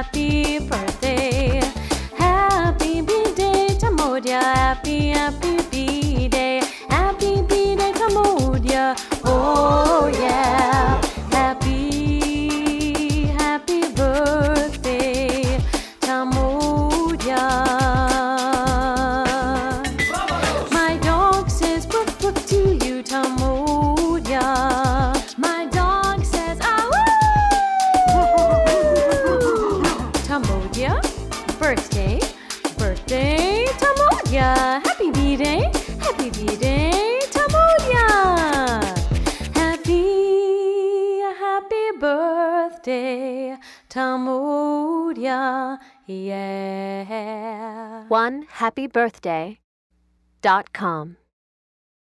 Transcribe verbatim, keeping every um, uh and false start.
happy birthday. Happy B-Day, Tamodia. Happy, happy B-Day. Happy B-Day, Tamodia. Oh yeah. Happy, happy birthday, Tamodia. My dog says woof woof to you, Tamodia. My dog says ah woo. Tamodia, birthday, birthday, Tamodia. Happy B-Day, happy B-Day, Tamodia. Happy, happy birthday, Tamodia. Yeah. one happy birthday dot com